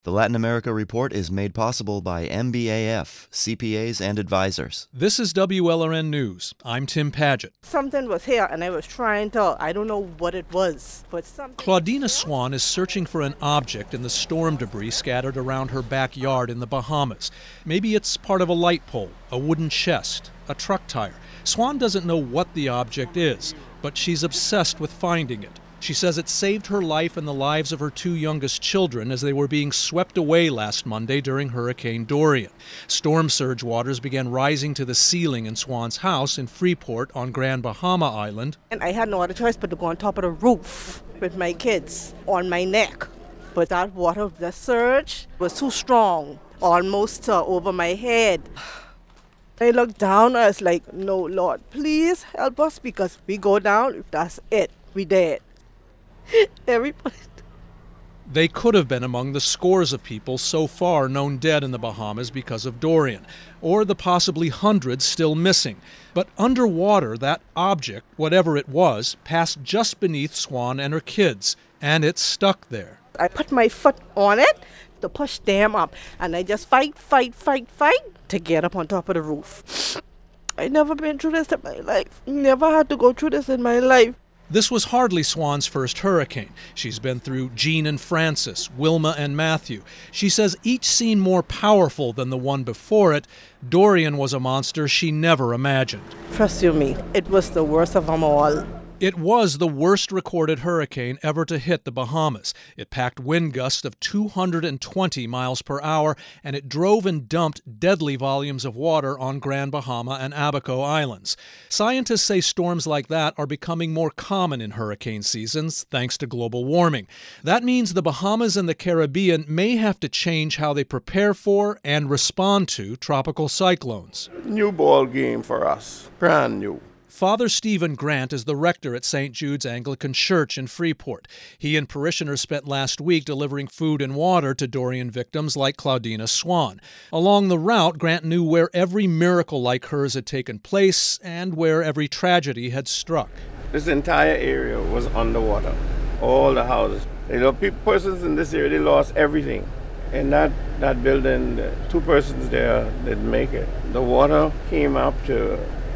The Latin America Report is made possible by MBAF, CPAs and advisors. This is WLRN News. I'm Tim Paget. Something was here and I was trying to, I don't know what it was, but something. Claudina Swan is searching for an object in the storm debris scattered around her backyard in the Bahamas. Maybe it's part of a light pole, a wooden chest, a truck tire. Swan doesn't know what the object is, but she's obsessed with finding it. She says it saved her life and the lives of her two youngest children as they were being swept away last Monday during Hurricane Dorian. Storm surge waters began rising to the ceiling in Swan's house in Freeport on Grand Bahama Island. And I had no other choice but to go on top of the roof with my kids on my neck. But that water, the surge was too strong, almost over my head. I looked down, I was like, no, Lord, please help us because we go down, that's it, we dead. Everybody. They could have been among the scores of people so far known dead in the Bahamas because of Dorian, or the possibly hundreds still missing. But underwater, that object, whatever it was, passed just beneath Swan and her kids, and it stuck there. I put my foot on it to push them up, and I just fight to get up on top of the roof. I never been through this in my life. Never had to go through this in my life. This was hardly Swan's first hurricane. She's been through Jean and Francis, Wilma and Matthew. She says each seemed more powerful than the one before it. Dorian was a monster she never imagined. Trust you me, it was the worst of them all. It was the worst recorded hurricane ever to hit the Bahamas. It packed wind gusts of 220 miles per hour, and it drove and dumped deadly volumes of water on Grand Bahama and Abaco Islands. Scientists say storms like that are becoming more common in hurricane seasons, thanks to global warming. That means the Bahamas and the Caribbean may have to change how they prepare for and respond to tropical cyclones. New ball game for us, brand new. Father Stephen Grant is the rector at St. Jude's Anglican Church in Freeport. He and parishioners spent last week delivering food and water to Dorian victims like Claudina Swan. Along the route, Grant knew where every miracle like hers had taken place and where every tragedy had struck. This entire area was underwater, all the houses. Persons in this area, they lost everything. In that building, the two persons there didn't make it. The water came up to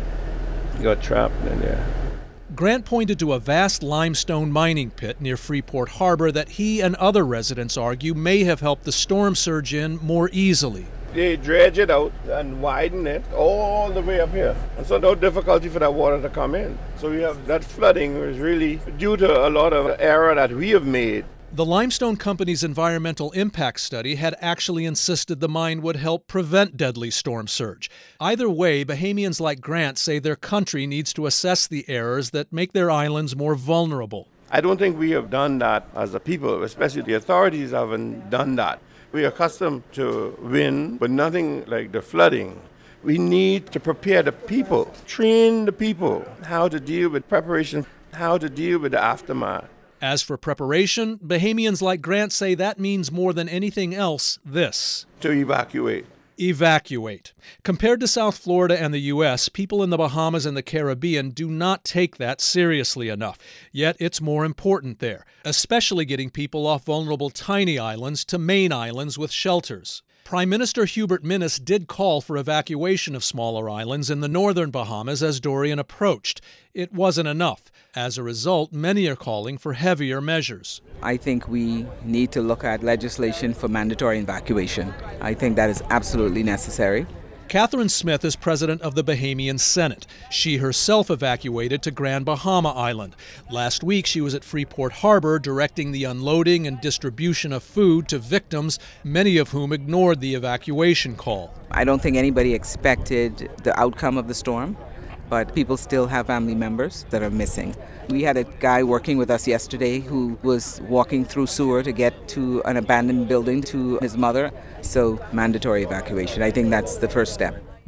got trapped in there. Grant pointed to a vast limestone mining pit near Freeport Harbor that he and other residents argue may have helped the storm surge in more easily. They dredge it out and widen it all the way up here. And so no difficulty for that water to come in. So we have that flooding was really due to a lot of error that we have made. The limestone company's environmental impact study had actually insisted the mine would help prevent deadly storm surge. Either way, Bahamians like Grant say their country needs to assess the errors that make their islands more vulnerable. I don't think we have done that as a people, especially the authorities haven't done that. We are accustomed to wind, but nothing like the flooding. We need to prepare the people, train the people how to deal with preparation, how to deal with the aftermath. As for preparation, Bahamians like Grant say that means more than anything else this. To evacuate. Evacuate. Compared to South Florida and the U.S., people in the Bahamas and the Caribbean do not take that seriously enough. Yet it's more important there, especially getting people off vulnerable tiny islands to main islands with shelters. Prime Minister Hubert Minnis did call for evacuation of smaller islands in the northern Bahamas as Dorian approached. It wasn't enough. As a result, many are calling for heavier measures. I think we need to look at legislation for mandatory evacuation. I think that is absolutely necessary. Catherine Smith is president of the Bahamian Senate. She herself evacuated to Grand Bahama Island. Last week, she was at Freeport Harbor directing the unloading and distribution of food to victims, many of whom ignored the evacuation call. I don't think anybody expected the outcome of the storm, but people still have family members that are missing. We had a guy working with us yesterday who was walking through sewer to get to an abandoned building to his mother. So mandatory evacuation, I think that's the first step.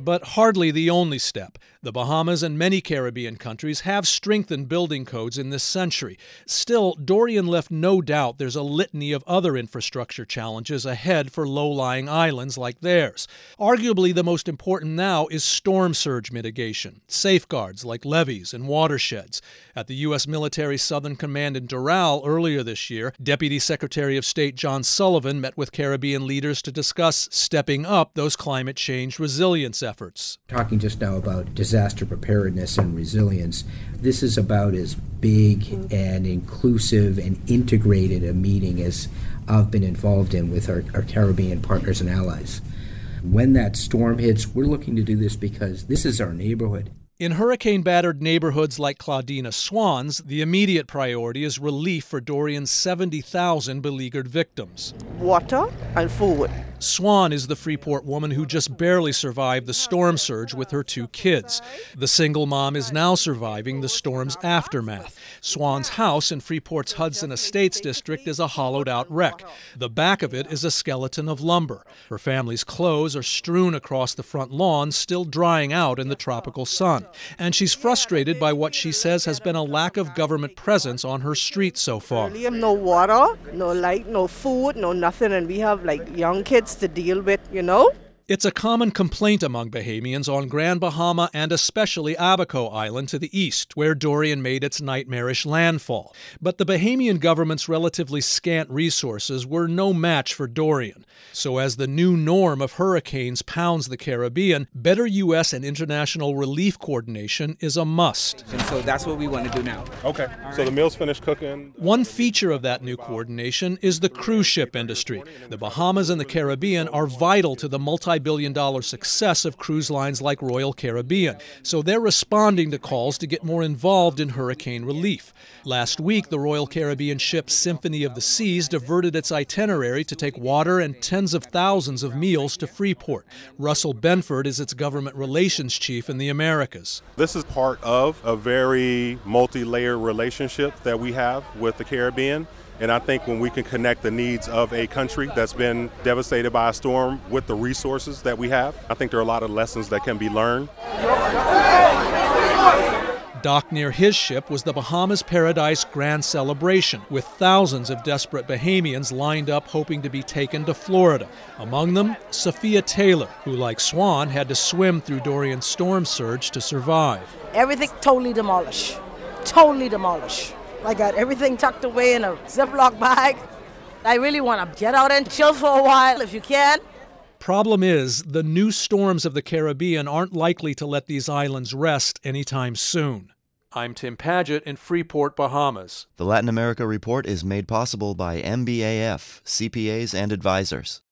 but hardly the only step. The Bahamas and many Caribbean countries have strengthened building codes in this century. Still, Dorian left no doubt there's a litany of other infrastructure challenges ahead for low-lying islands like theirs. Arguably, the most important now is storm surge mitigation, safeguards like levees and watersheds. At the U.S. Military Southern Command in Doral earlier this year, Deputy Secretary of State John Sullivan met with Caribbean leaders to discuss stepping up those climate change resilience efforts. Talking just now about disaster preparedness and resilience, this is about as big and inclusive and integrated a meeting as I've been involved in with our Caribbean partners and allies. When that storm hits, we're looking to do this because this is our neighborhood. In hurricane-battered neighborhoods like Claudina Swans, the immediate priority is relief for Dorian's 70,000 beleaguered victims. Water and food. Swan is the Freeport woman who just barely survived the storm surge with her 2 kids. The single mom is now surviving the storm's aftermath. Swan's house in Freeport's Hudson Estates district is a hollowed-out wreck. The back of it is a skeleton of lumber. Her family's clothes are strewn across the front lawn, still drying out in the tropical sun. And she's frustrated by what she says has been a lack of government presence on her street so far. We have no water, no light, no food, no nothing, and we have young kids to deal with, It's a common complaint among Bahamians on Grand Bahama and especially Abaco Island to the east, where Dorian made its nightmarish landfall. But the Bahamian government's relatively scant resources were no match for Dorian. So as the new norm of hurricanes pounds the Caribbean, better U.S. and international relief coordination is a must. And so that's what we want to do now. Okay, so the meal's finished cooking. One feature of that new coordination is the cruise ship industry. The Bahamas and the Caribbean are vital to the multi-billion-dollar success of cruise lines like Royal Caribbean, so they're responding to calls to get more involved in hurricane relief. Last week, the Royal Caribbean ship Symphony of the Seas diverted its itinerary to take water and tens of thousands of meals to Freeport. Russell Benford is its government relations chief in the Americas. This is part of a very multi-layered relationship that we have with the Caribbean. And I think when we can connect the needs of a country that's been devastated by a storm with the resources that we have, I think there are a lot of lessons that can be learned. Docked near his ship was the Bahamas Paradise Grand Celebration, with thousands of desperate Bahamians lined up hoping to be taken to Florida. Among them, Sophia Taylor, who, like Swan, had to swim through Dorian's storm surge to survive. Everything totally demolished. Totally demolished. I got everything tucked away in a Ziploc bag. I really want to get out and chill for a while if you can. Problem is, the new storms of the Caribbean aren't likely to let these islands rest anytime soon. I'm Tim Paget in Freeport, Bahamas. The Latin America Report is made possible by MBAF, CPAs and advisors.